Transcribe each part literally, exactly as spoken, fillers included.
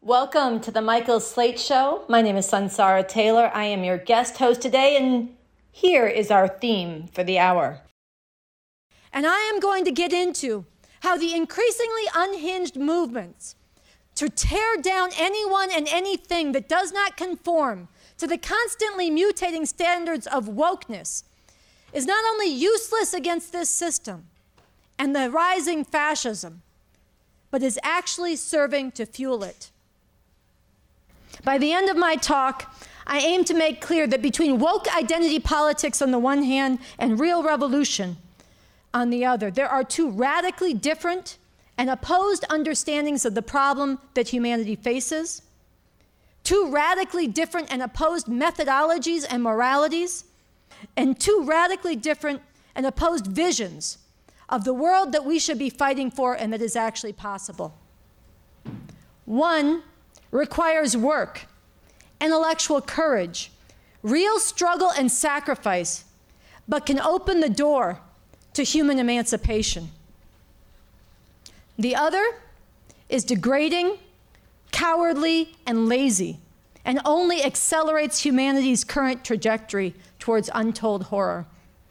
Welcome to the Michael Slate Show. My name is Sansara Taylor. I am your guest host today, and here is our theme for the hour. And I am going to get into how the increasingly unhinged movements to tear down anyone and anything that does not conform to the constantly mutating standards of wokeness is not only useless against this system and the rising fascism, but is actually serving to fuel it. By the end of my talk, I aim to make clear that between woke identity politics on the one hand and real revolution on the other, there are two radically different and opposed understandings of the problem that humanity faces, two radically different and opposed methodologies and moralities, and two radically different and opposed visions of the world that we should be fighting for and that is actually possible. One requires work, intellectual courage, real struggle and sacrifice, but can open the door to human emancipation. The other is degrading, cowardly, and lazy, and only accelerates humanity's current trajectory towards untold horror.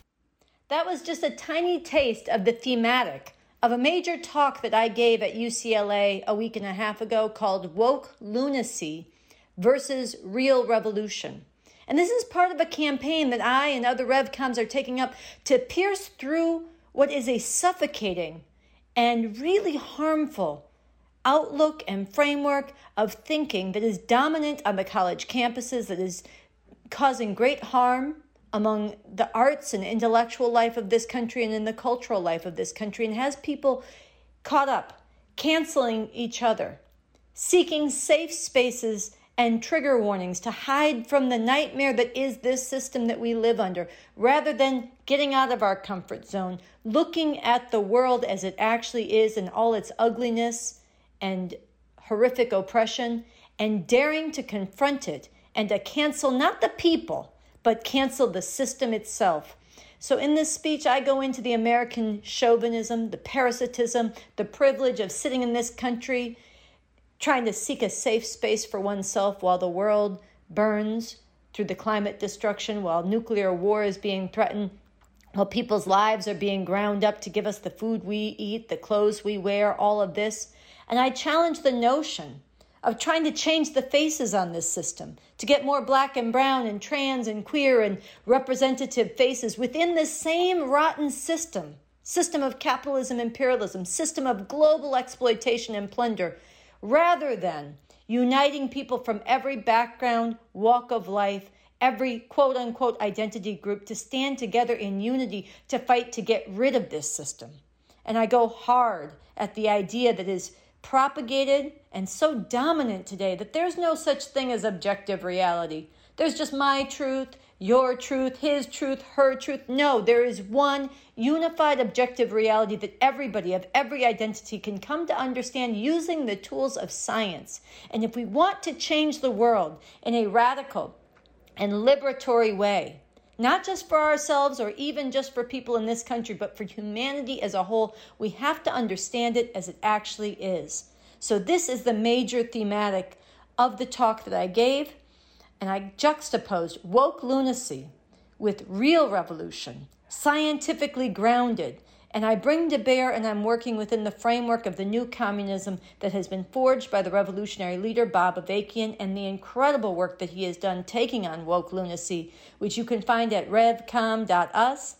That was just a tiny taste of the thematic of a major talk that I gave at U C L A a week and a half ago called Woke Lunacy versus Real Revolution. And this is part of a campaign that I and other RevComs are taking up to pierce through what is a suffocating and really harmful outlook and framework of thinking that is dominant on the college campuses, that is causing great harm among the arts and intellectual life of this country and in the cultural life of this country, and has people caught up, canceling each other, seeking safe spaces and trigger warnings to hide from the nightmare that is this system that we live under, rather than getting out of our comfort zone, looking at the world as it actually is in all its ugliness and horrific oppression, and daring to confront it and to cancel not the people, but cancel the system itself. So in this speech, I go into the American chauvinism, the parasitism, the privilege of sitting in this country, trying to seek a safe space for oneself while the world burns through the climate destruction, while nuclear war is being threatened, while people's lives are being ground up to give us the food we eat, the clothes we wear, all of this. And I challenge the notion of trying to change the faces on this system, to get more black and brown and trans and queer and representative faces within this same rotten system, system of capitalism, imperialism, system of global exploitation and plunder, rather than uniting people from every background, walk of life, every quote-unquote identity group to stand together in unity to fight to get rid of this system. And I go hard at the idea that is propagated and so dominant today that there's no such thing as objective reality. There's just my truth, your truth, his truth, her truth. No, there is one unified objective reality that everybody of every identity can come to understand using the tools of science. And if we want to change the world in a radical and liberatory way, not just for ourselves or even just for people in this country, but for humanity as a whole, we have to understand it as it actually is. So this is the major thematic of the talk that I gave, and I juxtaposed woke lunacy with real revolution, scientifically grounded, and I bring to bear and I'm working within the framework of the new communism that has been forged by the revolutionary leader Bob Avakian and the incredible work that he has done taking on woke lunacy, which you can find at revcom dot u s.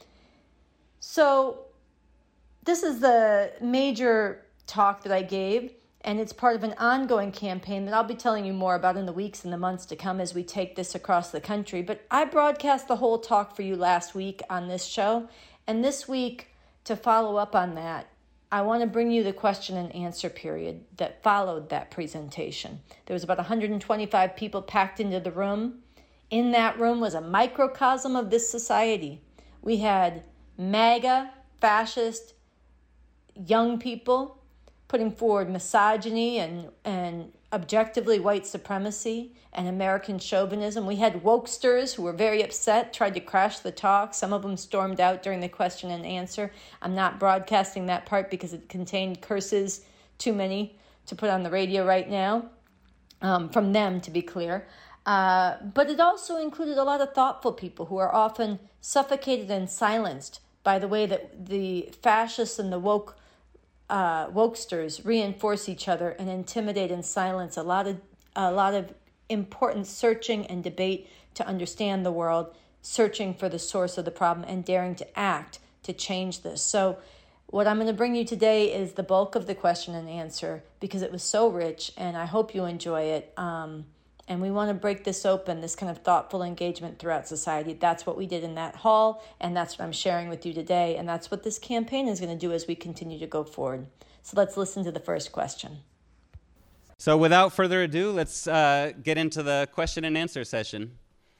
So this is the major talk that I gave, and it's part of an ongoing campaign that I'll be telling you more about in the weeks and the months to come as we take this across the country. But I broadcast the whole talk for you last week on this show, and this week, to follow up on that, I want to bring you the question and answer period that followed that presentation. There was about one hundred twenty-five people packed into the room. In that room was a microcosm of this society. We had MAGA, fascist, young people putting forward misogyny and, and objectively white supremacy and American chauvinism. We had wokesters who were very upset, tried to crash the talk. Some of them stormed out during the question and answer. I'm not broadcasting that part because it contained curses, too many to put on the radio right now. um, from them, to be clear. Uh, but it also included a lot of thoughtful people who are often suffocated and silenced by the way that the fascists and the woke uh, wokesters reinforce each other and intimidate and silence a lot of a lot of important searching and debate to understand the world, searching for the source of the problem and daring to act to change this. So what I'm going to bring you today is the bulk of the question and answer because it was so rich, and I hope you enjoy it. Um, and we want to break this open, this kind of thoughtful engagement throughout society. That's what we did in that hall, and that's what I'm sharing with you today, and that's what this campaign is going to do as we continue to go forward. So let's listen to the first question. So without further ado, let's uh, get into the question and answer session.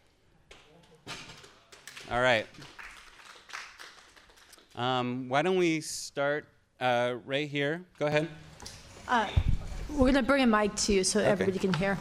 All right. Um, why don't we start uh, right here? Go ahead. Uh, we're going to bring a mic to you so okay. everybody can hear.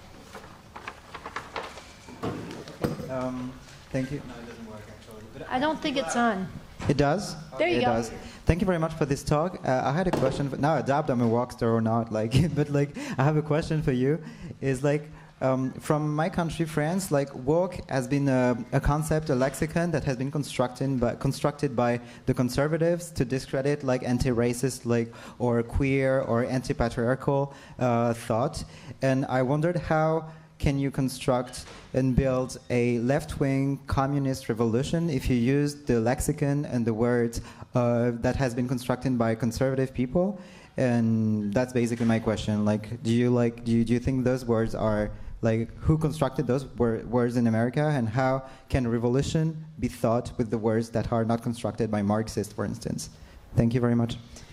Um, thank you. No, it doesn't work actually. But I don't think it's on. It does? There you it go. Does. Thank you very much for this talk. Uh, I had a question. For, now, I doubt I'm a rock star or not, like, but like, I have a question for you. Is like, um, from my country, France, like, woke has been a, a concept, a lexicon that has been constructed by, constructed by the conservatives to discredit like anti-racist, like, or queer or anti-patriarchal uh, thought. And I wondered how can you construct and build a left-wing communist revolution if you use the lexicon and the words uh, that has been constructed by conservative people? And that's basically my question. Like, do you like do you, do you think those words are like who constructed those wor words in America, and how can revolution be thought with the words that are not constructed by Marxists, for instance? Thank you very much.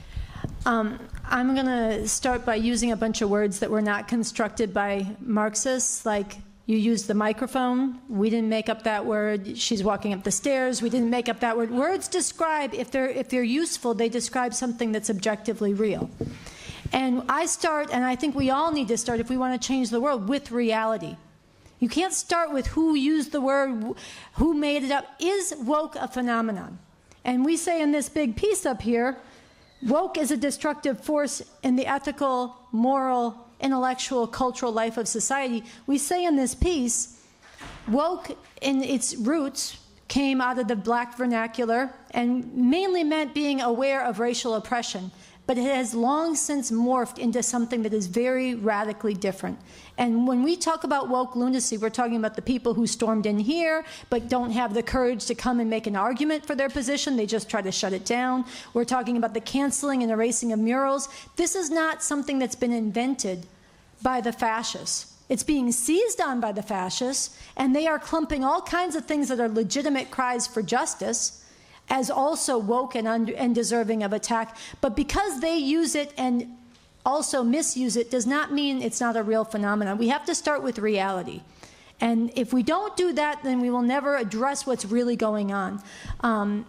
Um, I'm going to start by using a bunch of words that were not constructed by Marxists, like you used the microphone. We didn't make up that word. She's walking up the stairs. We didn't make up that word. Words describe, if they're, if they're useful, they describe something that's objectively real. And I start, and I think we all need to start if we want to change the world, with reality. You can't start with who used the word, who made it up. Is woke a phenomenon? And we say in this big piece up here, woke is a destructive force in the ethical, moral, intellectual, cultural life of society. We say in this piece, woke in its roots came out of the black vernacular and mainly meant being aware of racial oppression. But it has long since morphed into something that is very radically different. And when we talk about woke lunacy, we're talking about the people who stormed in here but don't have the courage to come and make an argument for their position. They just try to shut it down. We're talking about the canceling and erasing of murals. This is not something that's been invented by the fascists. It's being seized on by the fascists, and they are clumping all kinds of things that are legitimate cries for justice as also woke and, under, and deserving of attack. But because they use it and also misuse it does not mean it's not a real phenomenon. We have to start with reality. And if we don't do that, then we will never address what's really going on. Um,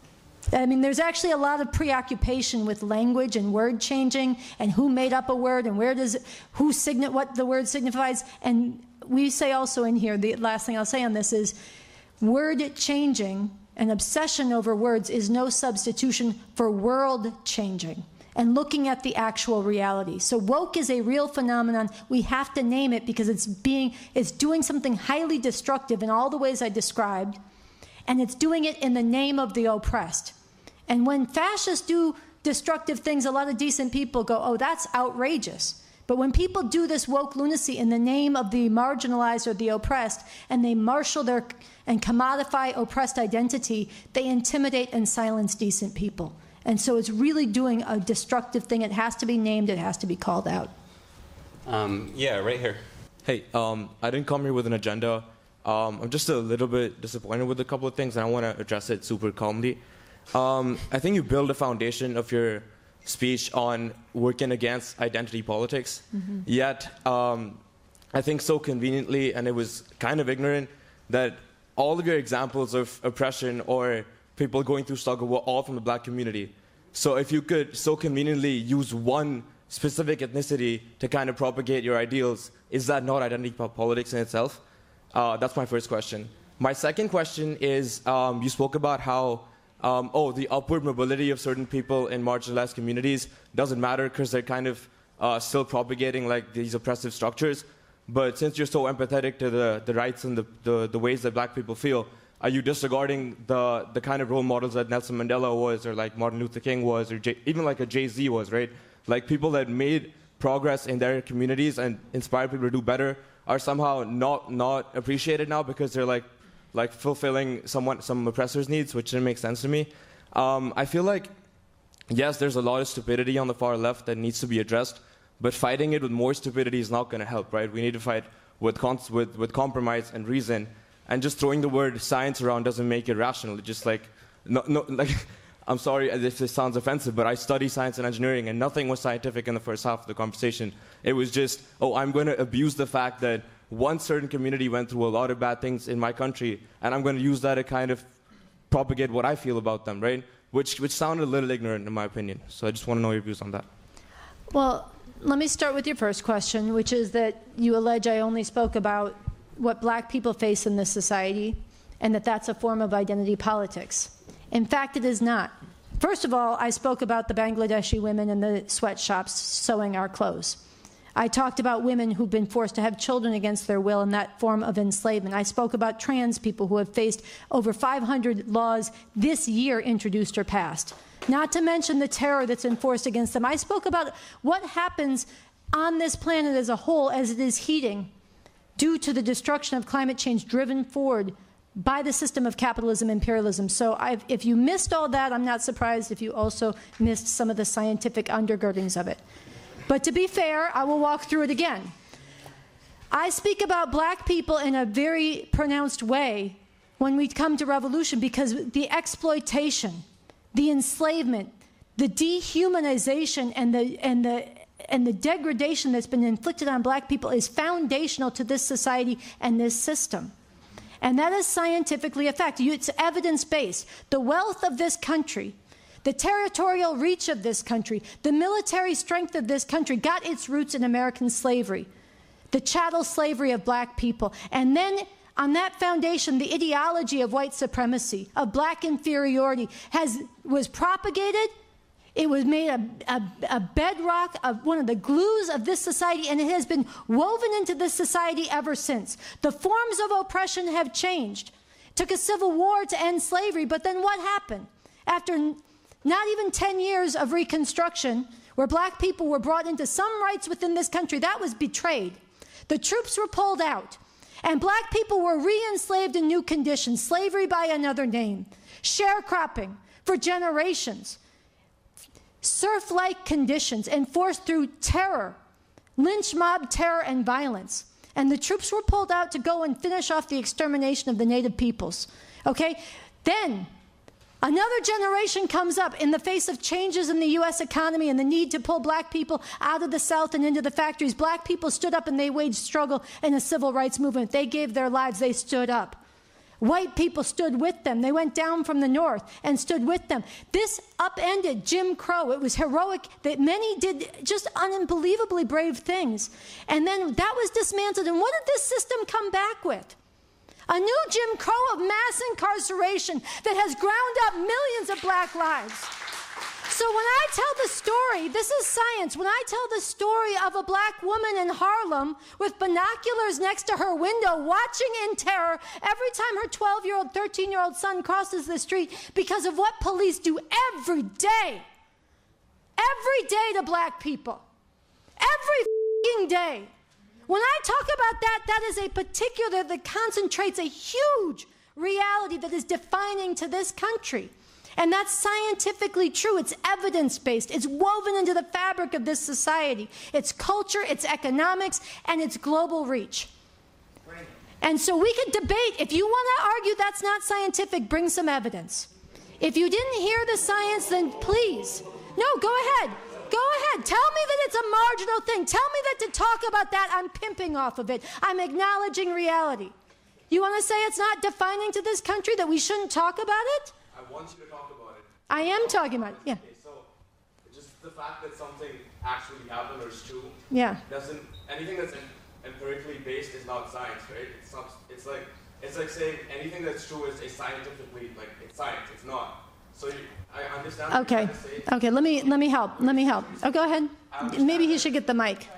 I mean, there's actually a lot of preoccupation with language and word changing and who made up a word and where does it, who signi- what the word signifies. And we say also in here, the last thing I'll say on this is word changing. An obsession over words is no substitution for world changing and looking at the actual reality. So woke is a real phenomenon. We have to name it because it's being, it's doing something highly destructive in all the ways I described, and it's doing it in the name of the oppressed. And when fascists do destructive things, a lot of decent people go, oh, that's outrageous. But when people do this woke lunacy in the name of the marginalized or the oppressed, and they marshal their and commodify oppressed identity, they intimidate and silence decent people. And so it's really doing a destructive thing. It has to be named. It has to be called out. Um, yeah, right here. Hey, um, I didn't come here with an agenda. Um, I'm just a little bit disappointed with a couple of things, and I want to address it super calmly. Um, I think you build a foundation of your speech on working against identity politics, mm-hmm. yet um, I think so conveniently, and it was kind of ignorant, that all of your examples of oppression or people going through struggle were all from the black community. So if you could so conveniently use one specific ethnicity to kind of propagate your ideals, is that not identity politics in itself? Uh, that's my first question. My second question is, um, you spoke about how Um, oh, the upward mobility of certain people in marginalized communities doesn't matter because they're kind of uh, still propagating like these oppressive structures. But since you're so empathetic to the, the rights and the, the, the ways that black people feel, are you disregarding the, the kind of role models that Nelson Mandela was, or like Martin Luther King was, or J- even like a Jay-Z was, right? Like people that made progress in their communities and inspired people to do better are somehow not not appreciated now because they're like like fulfilling someone some oppressor's needs, which didn't make sense to me. Um, I feel like yes, there's a lot of stupidity on the far left that needs to be addressed, but fighting it with more stupidity is not going to help, right? We need to fight with, cons- with with compromise and reason, and just throwing the word science around doesn't make it rational. It's just like no no like. I'm sorry if this sounds offensive, but I study science and engineering, and nothing was scientific in the first half of the conversation. It was just, oh, I'm going to abuse the fact that one certain community went through a lot of bad things in my country, and I'm going to use that to kind of propagate what I feel about them, right? Which, which sounded a little ignorant, in my opinion. So I just want to know your views on that. Well, let me start with your first question, which is that you allege I only spoke about what black people face in this society, and that that's a form of identity politics. In fact, it is not. First of all, I spoke about the Bangladeshi women in the sweatshops sewing our clothes. I talked about women who've been forced to have children against their will in that form of enslavement. I spoke about trans people who have faced over five hundred laws this year introduced or passed, not to mention the terror that's enforced against them. I spoke about what happens on this planet as a whole as it is heating due to the destruction of climate change driven forward by the system of capitalism, imperialism. So I've, if you missed all that, I'm not surprised if you also missed some of the scientific undergirdings of it. But to be fair, I will walk through it again. I speak about black people in a very pronounced way when we come to revolution because the exploitation, the enslavement, the dehumanization, and the, and the, and the degradation that's been inflicted on black people is foundational to this society and this system. And that is scientifically a fact. It's evidence-based. The wealth of this country, the territorial reach of this country, the military strength of this country got its roots in American slavery, the chattel slavery of black people. And then on that foundation, the ideology of white supremacy, of black inferiority, has, was propagated. It was made a, a, a bedrock of one of the glues of this society, and it has been woven into this society ever since. The forms of oppression have changed. It took a civil war to end slavery, but then what happened? After not even ten years of Reconstruction, where black people were brought into some rights within this country, that was betrayed. The troops were pulled out, and black people were re-enslaved in new conditions, slavery by another name, sharecropping for generations, serf-like conditions enforced through terror, lynch mob terror and violence. And the troops were pulled out to go and finish off the extermination of the native peoples. Okay? Then another generation comes up in the face of changes in the U S economy and the need to pull black people out of the South and into the factories. Black people stood up and they waged struggle in a civil rights movement. They gave their lives. They stood up. White people stood with them. They went down from the north and stood with them. This upended Jim Crow. It was heroic that many did just unbelievably brave things. And then that was dismantled. And what did this system come back with? A new Jim Crow of mass incarceration that has ground up millions of black lives. So when I tell the story, this is science, when I tell the story of a black woman in Harlem with binoculars next to her window watching in terror every time her twelve-year-old, thirteen-year-old son crosses the street because of what police do every day, every day to black people, every f***ing day. When I talk about that, that is a particular that concentrates a huge reality that is defining to this country. And that's scientifically true. It's evidence-based. It's woven into the fabric of this society. It's culture, it's economics, and it's global reach. And so we could debate. If you want to argue that's not scientific, bring some evidence. If you didn't hear the science, then please. No, go ahead. Go ahead. Tell me that it's a marginal thing. Tell me that to talk about that, I'm pimping off of it. I'm acknowledging reality. You want to say it's not defining to this country, that we shouldn't talk about it? I want you to talk about it. I am talking about it, yeah. Okay, so just the fact that something actually happened or is true, Yeah. doesn't, anything that's empirically based is not science, right? It's not, it's like, it's like saying anything that's true is a scientifically, like, it's science, it's not. So you, I understand what Okay. you're trying to say. Okay, let me let me help. Let me help. Oh, go ahead. Maybe he should get the mic.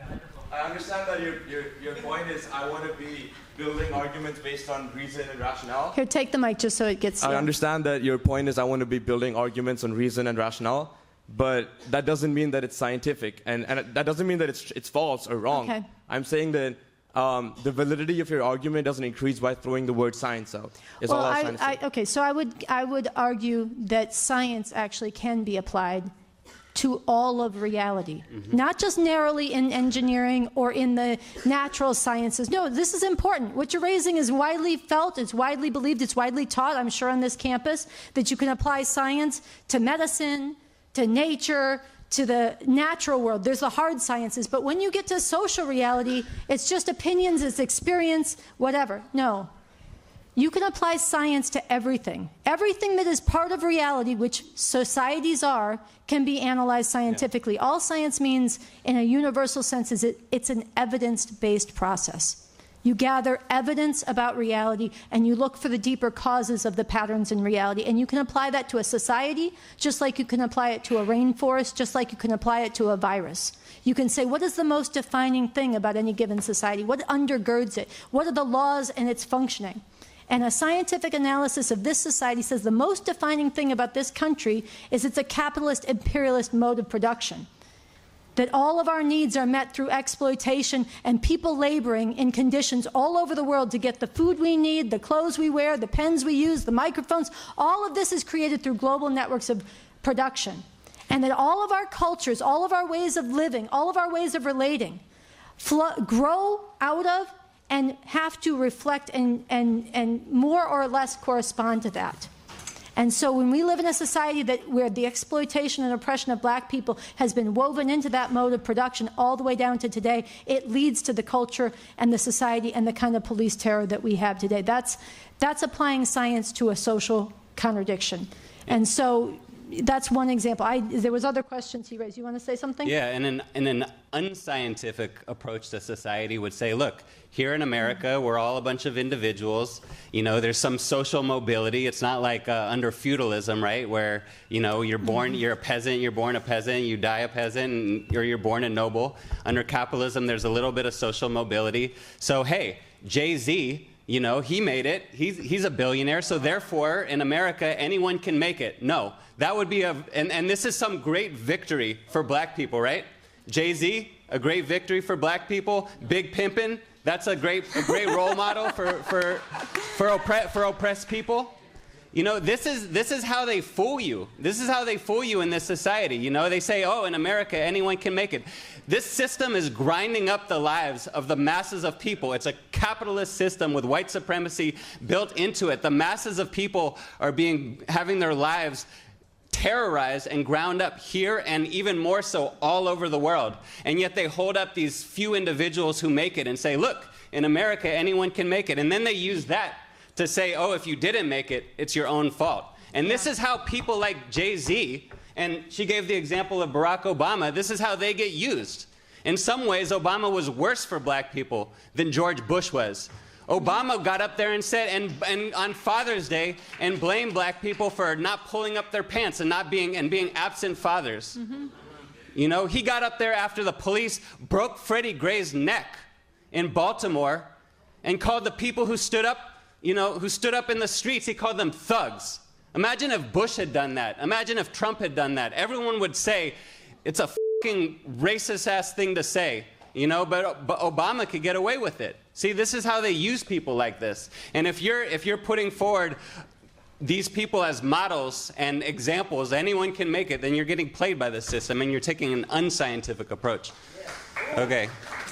I understand that your, your, your point is I want to be building arguments based on reason and rationale. Here, take the mic just so it gets. I yeah. understand that your point is I want to be building arguments on reason and rationale, but that doesn't mean that it's scientific, and, and that doesn't mean that it's, it's false or wrong. Okay. I'm saying that um, the validity of your argument doesn't increase by throwing the word science out. Is Well, all I was I, trying to say. I, okay, so I would I would argue that science actually can be applied to all of reality, Mm-hmm. not just narrowly in engineering or in the natural sciences. No, this is important. What you're raising is widely felt, it's widely believed, it's widely taught, I'm sure, on this campus, that you can apply science to medicine, to nature, to the natural world. There's the hard sciences, but when you get to social reality, it's just opinions, it's experience, whatever. No. You can apply science to everything. Everything that is part of reality, which societies are, can be analyzed scientifically. Yeah. All science means, in a universal sense, is it, it's an evidence-based process. You gather evidence about reality, and you look for the deeper causes of the patterns in reality. And you can apply that to a society, just like you can apply it to a rainforest, just like you can apply it to a virus. You can say, what is the most defining thing about any given society? What undergirds it? What are the laws and its functioning? And a scientific analysis of this society says the most defining thing about this country is it's a capitalist, imperialist mode of production. That all of our needs are met through exploitation and people laboring in conditions all over the world to get the food we need, the clothes we wear, the pens we use, the microphones. All of this is created through global networks of production. And that all of our cultures, all of our ways of living, all of our ways of relating flow, grow out of and have to reflect and, and, and more or less correspond to that. And so when we live in a society that where the exploitation and oppression of black people has been woven into that mode of production all the way down to today, it leads to the culture and the society and the kind of police terror that we have today. That's, that's applying science to a social contradiction. And so that's one example. I, there was other questions he raised. You want to say something? Yeah, and an, and an unscientific approach to society would say, look, here in America, we're all a bunch of individuals. You know, there's some social mobility. It's not like uh, under feudalism, right, where, you know, you're born, you're a peasant, you're born a peasant, you die a peasant, and, or you're born a noble. Under capitalism, there's a little bit of social mobility. So, hey, Jay-Z, you know, he made it. He's, he's a billionaire, so therefore, in America, anyone can make it. No, that would be a, and, and this is some great victory for black people, right? Jay-Z, a great victory for black people. Big Pimpin', that's a great, a great role model for, for, for, oppre- for oppressed people. You know, this is, this is how they fool you. This is how they fool you in this society. You know, they say, oh, in America, anyone can make it. This system is grinding up the lives of the masses of people. It's a capitalist system with white supremacy built into it. The masses of people are being, having their lives terrorized and ground up here and even more so all over the world. And yet they hold up these few individuals who make it and say, look, in America, anyone can make it. And then they use that to say, oh, if you didn't make it, it's your own fault. And this is how people like Jay-Z, and she gave the example of Barack Obama, this is how they get used. In some ways, Obama was worse for black people than George Bush was. Obama got up there and said, and, and on Father's Day, and blamed black people for not pulling up their pants and not being, and being absent fathers. Mm-hmm. You know, he got up there after the police broke Freddie Gray's neck in Baltimore and called the people who stood up, you know, who stood up in the streets, he called them thugs. Imagine if Bush had done that. Imagine if Trump had done that. Everyone would say, it's a fucking racist-ass thing to say, you know, but, but Obama could get away with it. See, this is how they use people like this. And if you're, if you're putting forward these people as models and examples, anyone can make it, then you're getting played by the system and you're taking an unscientific approach. Okay.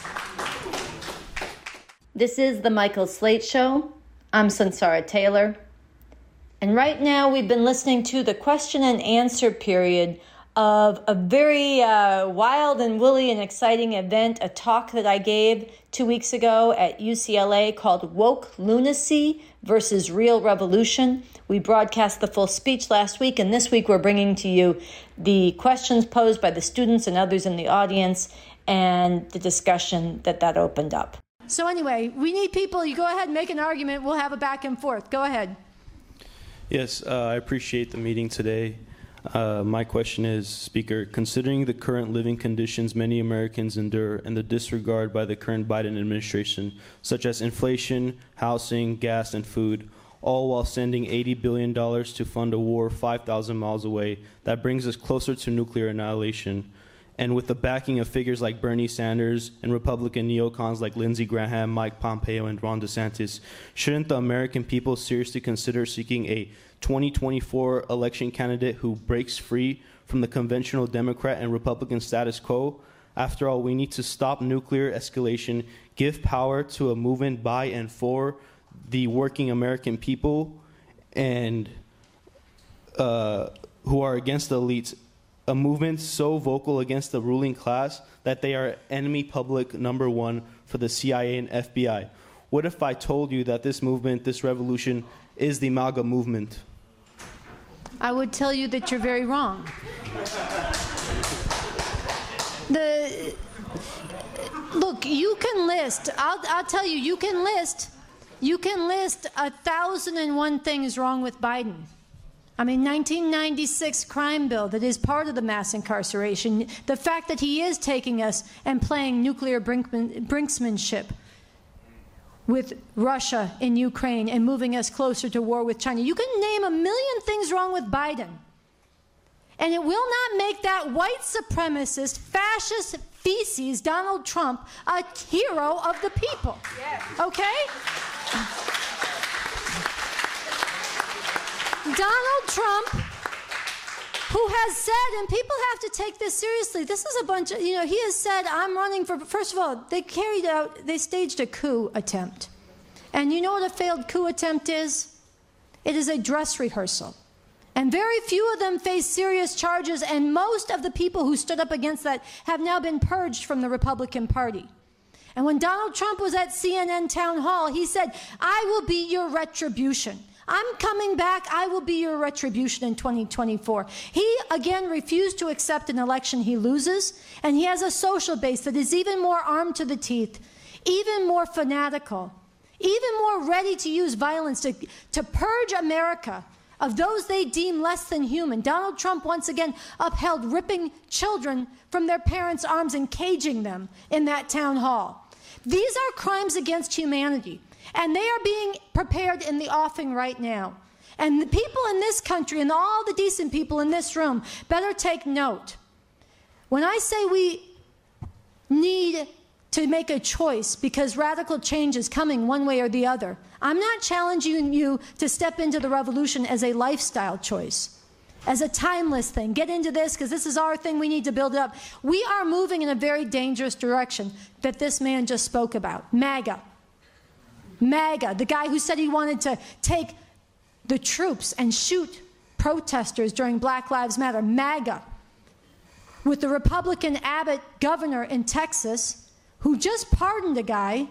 This is the Michael Slate Show. I'm Sansara Taylor. And right now we've been listening to the question and answer period of a very uh, wild and woolly and exciting event, a talk that I gave two weeks ago at U C L A called Woke Lunacy versus Real Revolution. We broadcast the full speech last week, and this week we're bringing to you the questions posed by the students and others in the audience and the discussion that that opened up. So anyway, we need people. You go ahead and make an argument. We'll have a back and forth. Go ahead. Yes, uh, I appreciate the meeting today. Uh, my question is, Speaker, considering the current living conditions many Americans endure and the disregard by the current Biden administration, such as inflation, housing, gas, and food, all while sending eighty billion dollars to fund a war five thousand miles away that brings us closer to nuclear annihilation, and with the backing of figures like Bernie Sanders and Republican neocons like Lindsey Graham, Mike Pompeo, and Ron DeSantis, shouldn't the American people seriously consider seeking a twenty twenty-four election candidate who breaks free from the conventional Democrat and Republican status quo? After all, we need to stop nuclear escalation, give power to a movement by and for the working American people and uh, who are against the elites, a movement so vocal against the ruling class that they are enemy public number one for the C I A and F B I. What if I told you that this movement, this revolution, is the MAGA movement? I would tell you that you're very wrong. The, look, you can list, I'll, I'll tell you, you can list, you can list a thousand and one things wrong with Biden. I mean, nineteen ninety-six crime bill that is part of the mass incarceration, the fact that he is taking us and playing nuclear brinkman, brinksmanship with Russia in Ukraine and moving us closer to war with China. You can name a million things wrong with Biden, and it will not make that white supremacist, fascist feces, Donald Trump, a hero of the people. Okay? Donald Trump, who has said, and people have to take this seriously, this is a bunch of, you know, he has said, I'm running for, first of all, they carried out, they staged a coup attempt. And you know what a failed coup attempt is? It is a dress rehearsal. And very few of them face serious charges, and most of the people who stood up against that have now been purged from the Republican Party. And when Donald Trump was at C N N Town Hall, he said, I will be your retribution. I'm coming back. I will be your retribution in twenty twenty-four. He, again, refused to accept an election he loses, and he has a social base that is even more armed to the teeth, even more fanatical, even more ready to use violence to, to purge America of those they deem less than human. Donald Trump once again upheld ripping children from their parents' arms and caging them in that town hall. These are crimes against humanity. And they are being prepared in the offing right now. And the people in this country and all the decent people in this room better take note. When I say we need to make a choice because radical change is coming one way or the other, I'm not challenging you to step into the revolution as a lifestyle choice, as a timeless thing. Get into this because this is our thing. We need to build it up. We are moving in a very dangerous direction that this man just spoke about, MAGA. MAGA, the guy who said he wanted to take the troops and shoot protesters during Black Lives Matter, MAGA, with the Republican Abbott governor in Texas, who just pardoned a guy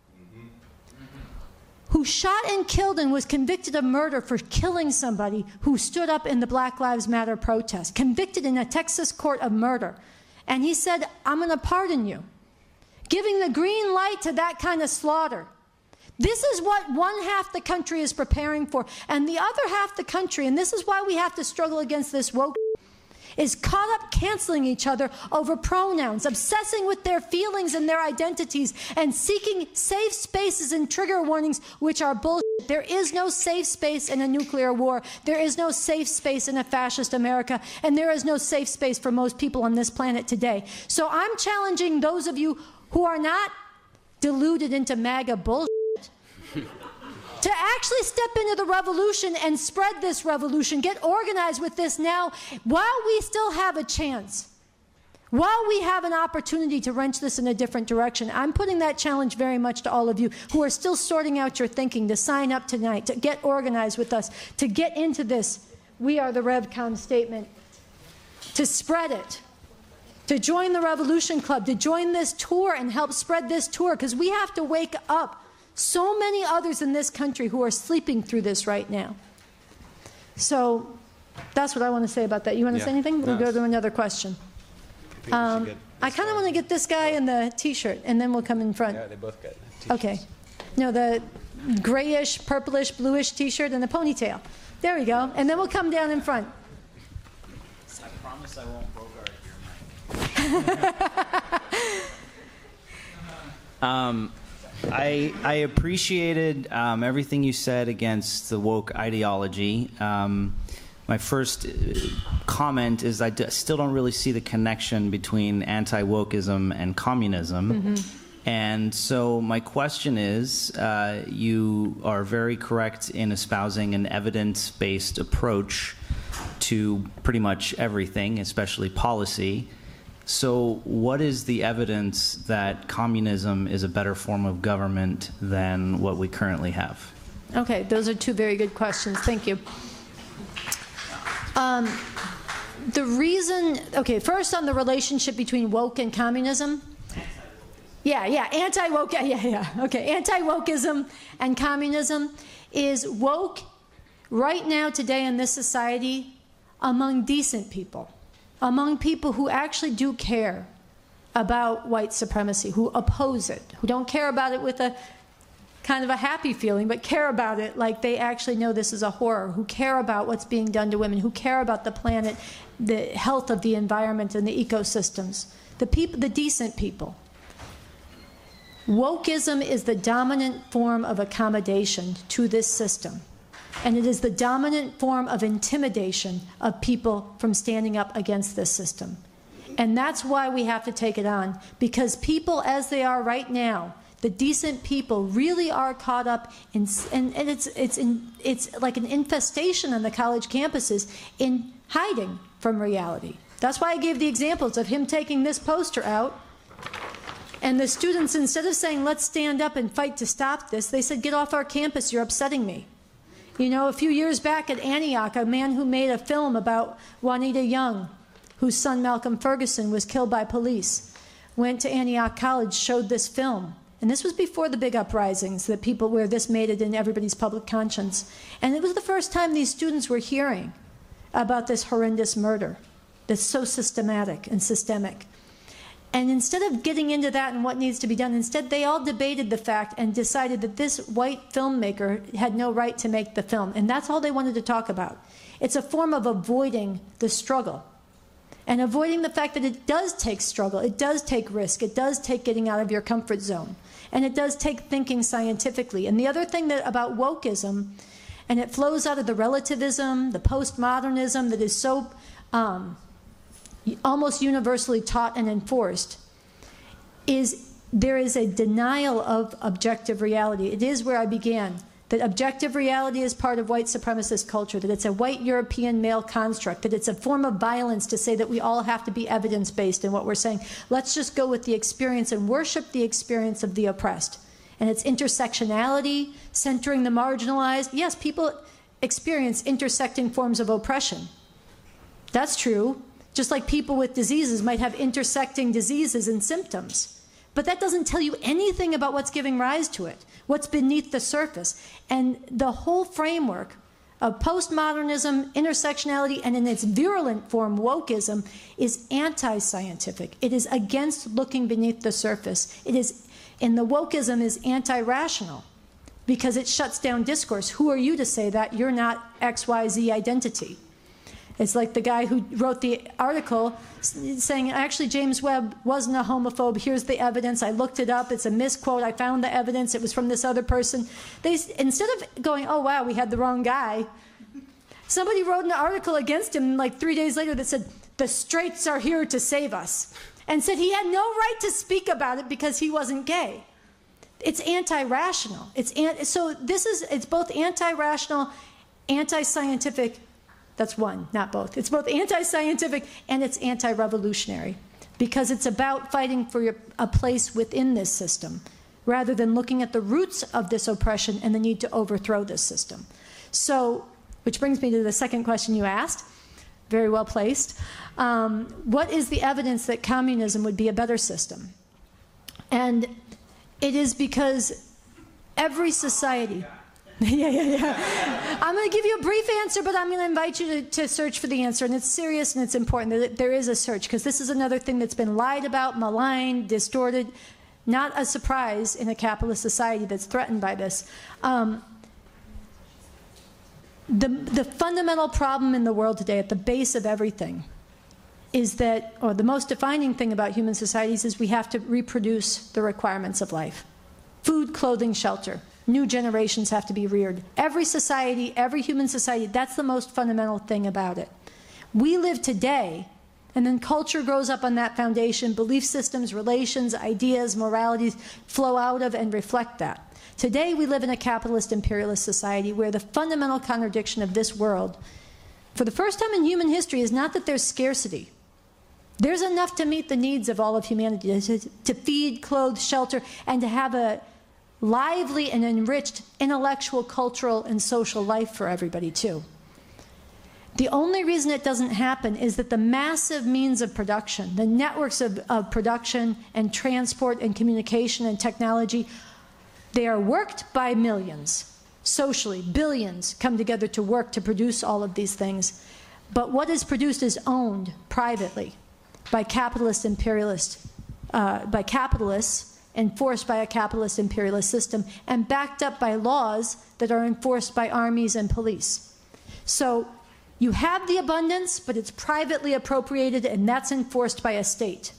who shot and killed and was convicted of murder for killing somebody who stood up in the Black Lives Matter protest, convicted in a Texas court of murder. And he said, I'm going to pardon you, giving the green light to that kind of slaughter. This is what one half the country is preparing for. And the other half the country, and this is why we have to struggle against this woke, is caught up canceling each other over pronouns, obsessing with their feelings and their identities, and seeking safe spaces and trigger warnings, which are bullshit. There is no safe space in a nuclear war. There is no safe space in a fascist America. And there is no safe space for most people on this planet today. So I'm challenging those of you who are not deluded into MAGA bullshit to actually step into the revolution and spread this revolution, get organized with this now while we still have a chance, while we have an opportunity to wrench this in a different direction. I'm putting that challenge very much to all of you who are still sorting out your thinking, to sign up tonight, to get organized with us, to get into this We Are the RevCom statement, to spread it, to join the Revolution Club, to join this tour and help spread this tour, because we have to wake up so many others in this country who are sleeping through this right now. So that's what I want to say about that. You want to Yeah. say anything? We'll No. go to another question. Um, I kind of want to get this guy in the T-shirt, and then we'll come in front. Yeah, they both got Okay. No, the grayish, purplish, bluish T-shirt and the ponytail. There we go. And then we'll come down in front. I promise I won't bogart your mic. um, I, I appreciated um, everything you said against the woke ideology. Um, my first comment is I d- still don't really see the connection between anti-wokeism and communism. Mm-hmm. And so my question is, uh, you are very correct in espousing an evidence-based approach to pretty much everything, especially policy. So what is the evidence that communism is a better form of government than what we currently have? Okay, those are two very good questions. Thank you. Um, the reason, okay, first on the relationship between woke and communism. Yeah, yeah, anti-woke, yeah, yeah, okay, anti-wokeism and communism is woke right now today in this society among decent people, among people who actually do care about white supremacy, who oppose it, who don't care about it with a kind of a happy feeling, but care about it like they actually know this is a horror, who care about what's being done to women, who care about the planet, the health of the environment and the ecosystems, the people, the decent people. Wokeism is the dominant form of accommodation to this system. And it is the dominant form of intimidation of people from standing up against this system. And that's why we have to take it on, because people as they are right now, the decent people really are caught up in, and, and it's, it's, in, it's like an infestation on the college campuses in hiding from reality. That's why I gave the examples of him taking this poster out, and the students, instead of saying, let's stand up and fight to stop this, they said, get off our campus, you're upsetting me. You know, a few years back at Antioch, a man who made a film about Juanita Young, whose son Malcolm Ferguson was killed by police, went to Antioch College, showed this film. And this was before the big uprisings that people, where this made it in everybody's public conscience. And it was the first time these students were hearing about this horrendous murder that's so systematic and systemic. And instead of getting into that and what needs to be done, instead they all debated the fact and decided that this white filmmaker had no right to make the film. And that's all they wanted to talk about. It's a form of avoiding the struggle and avoiding the fact that it does take struggle, it does take risk, it does take getting out of your comfort zone, and it does take thinking scientifically. And the other thing that about wokeism, and it flows out of the relativism, the postmodernism that is so um, almost universally taught and enforced, is there is a denial of objective reality. It is where I began, that objective reality is part of white supremacist culture, that it's a white European male construct, that it's a form of violence to say that we all have to be evidence-based in what we're saying. Let's just go with the experience and worship the experience of the oppressed. And it's intersectionality, centering the marginalized. Yes, people experience intersecting forms of oppression. That's true. Just like people with diseases might have intersecting diseases and symptoms. But that doesn't tell you anything about what's giving rise to it, what's beneath the surface. And the whole framework of postmodernism, intersectionality, and in its virulent form, wokeism, is anti-scientific. It is against looking beneath the surface. It is, and the wokeism is anti-rational because it shuts down discourse. Who are you to say that? You're not X Y Z identity. It's like the guy who wrote the article saying, actually, James Webb wasn't a homophobe. Here's the evidence. I looked it up. It's a misquote. I found the evidence. It was from this other person. They, instead of going, oh, wow, we had the wrong guy, somebody wrote an article against him like three days later that said, the straights are here to save us, and said he had no right to speak about it because he wasn't gay. It's anti-rational. It's an, so this is, it's both anti-rational, anti-scientific. That's one, not both. It's both anti-scientific and it's anti-revolutionary because it's about fighting for your, a place within this system rather than looking at the roots of this oppression and the need to overthrow this system. So, which brings me to the second question you asked, very well placed. Um, what is the evidence that communism would be a better system? And it is because every society... yeah, yeah, yeah. I'm going to give you a brief answer, but I'm going to invite you to, to search for the answer. And it's serious and it's important that there is a search, because this is another thing that's been lied about, maligned, distorted. Not a surprise in a capitalist society that's threatened by this. Um, the, the fundamental problem in the world today, at the base of everything, is that, or the most defining thing about human societies is we have to reproduce the requirements of life. Food, clothing, shelter. New generations have to be reared. Every society, every human society, that's the most fundamental thing about it. We live today, and then culture grows up on that foundation. Belief systems, relations, ideas, moralities flow out of and reflect that. Today we live in a capitalist imperialist society where the fundamental contradiction of this world, for the first time in human history, is not that there's scarcity. There's enough to meet the needs of all of humanity, to, to feed, clothe, shelter, and to have a lively and enriched intellectual, cultural, and social life for everybody too. The only reason it doesn't happen is that the massive means of production, the networks of, of production and transport and communication and technology, they are worked by millions. Socially, billions come together to work to produce all of these things. But what is produced is owned privately by capitalist imperialist, uh, by capitalists, enforced by a capitalist imperialist system, and backed up by laws that are enforced by armies and police. So you have the abundance, but it's privately appropriated, and that's enforced by a state.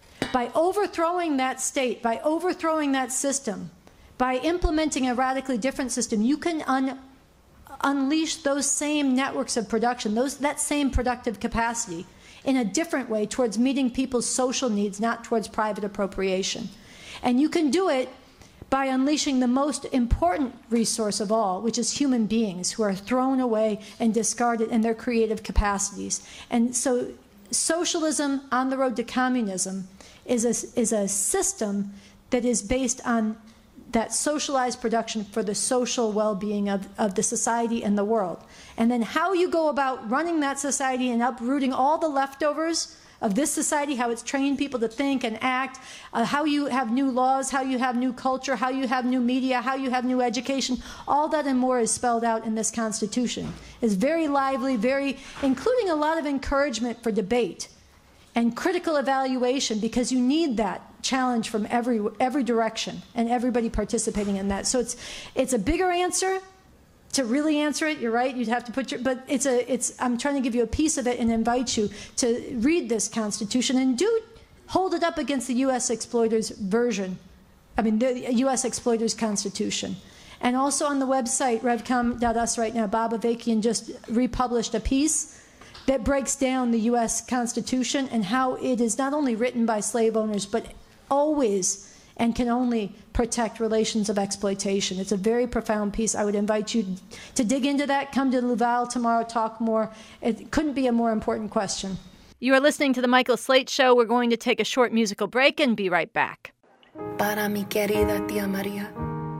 By overthrowing that state, by overthrowing that system, by implementing a radically different system, you can un unleash those same networks of production, those, that same productive capacity in a different way towards meeting people's social needs, not towards private appropriation. And you can do it by unleashing the most important resource of all, which is human beings who are thrown away and discarded in their creative capacities. And so socialism on the road to communism is a, is a system that is based on that socialized production for the social well-being of, of the society and the world. And then how you go about running that society and uprooting all the leftovers of this society, how it's trained people to think and act, uh, how you have new laws, how you have new culture, how you have new media, how you have new education, all that and more is spelled out in this Constitution. It's very lively, very, including a lot of encouragement for debate and critical evaluation, because you need that challenge from every every direction and everybody participating in that. So it's it's a bigger answer. To really answer it, you're right, you'd have to put your, but it's a, it's, I'm trying to give you a piece of it and invite you to read this Constitution and do hold it up against the U S exploiters version, I mean, the U S exploiters Constitution. And also on the website, revcom dot U S right now, Bob Avakian just republished a piece that breaks down the U S Constitution and how it is not only written by slave owners, but always and can only protect relations of exploitation. It's a very profound piece. I would invite you to dig into that. Come to Luval tomorrow, talk more. It couldn't be a more important question. You are listening to The Michael Slate Show. We're going to take a short musical break and be right back. Para mi querida tía María,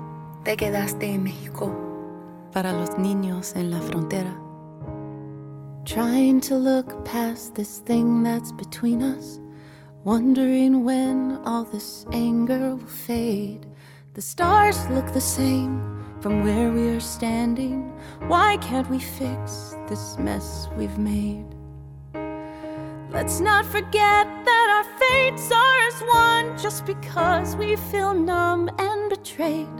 te quedaste en México. Para los niños en la frontera. Trying to look past this thing that's between us. Wondering when all this anger will fade. The stars look the same from where we are standing. Why can't we fix this mess we've made? Let's not forget that our fates are as one, just because we feel numb and betrayed.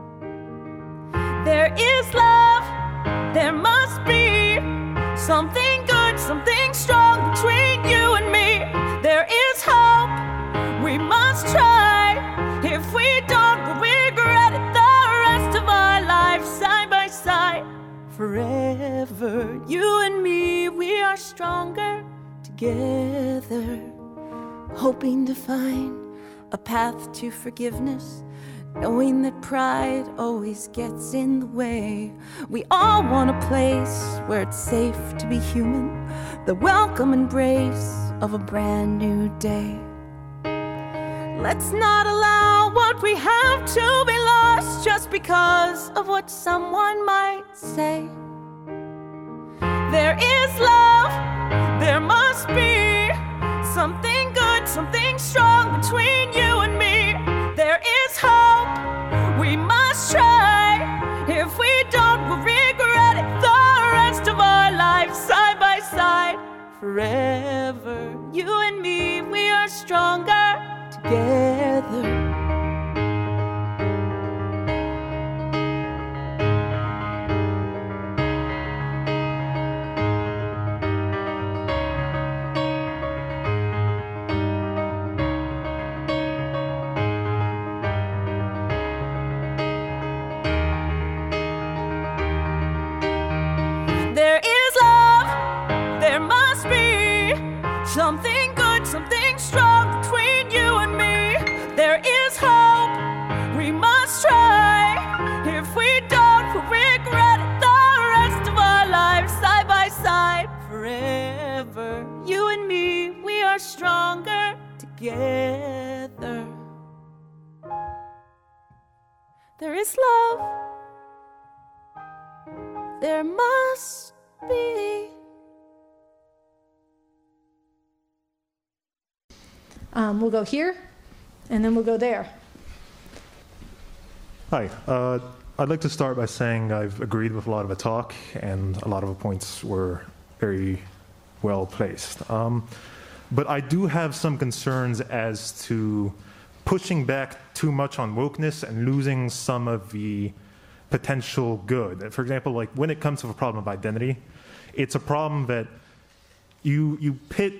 There is love, there must be something good, something strong between you and me. There is hope, we must try. If we don't, we'll regret it the rest of our lives, side by side. Forever, you and me, we are stronger together. Hoping to find a path to forgiveness, knowing that pride always gets in the way. We all want a place where it's safe to be human, the welcome embrace of a brand new day. Let's not allow what we have to be lost just because of what someone might say. There is love, there must be something good, something strong between you and me. There is hope, we must try. If we don't, we'll regret it the rest of our lives, side by side. Forever, you and me, we are stronger together. Something good, something strong between you and me. There is hope, we must try. If we don't, we'll regret it the rest of our lives. Side by side, forever. You and me, we are stronger together. There is love, there must be. Um, we'll go here, and then we'll go there. Hi. Uh, I'd like to start by saying I've agreed with a lot of the talk, and a lot of the points were very well placed. Um, but I do have some concerns as to pushing back too much on wokeness and losing some of the potential good. For example, like when it comes to the problem of identity, it's a problem that you you pit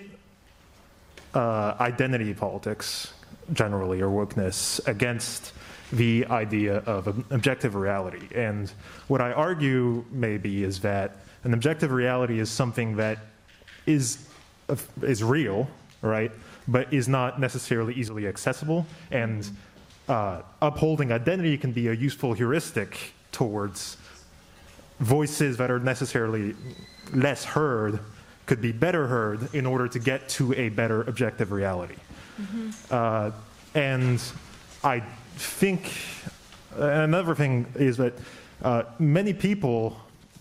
uh, identity politics generally, or wokeness, against the idea of an objective reality. And what I argue maybe is that an objective reality is something that is is real, right, but is not necessarily easily accessible. And uh, upholding identity can be a useful heuristic towards voices that are necessarily less heard could be better heard in order to get to a better objective reality. Mm-hmm. uh, and I think another thing is that uh, many people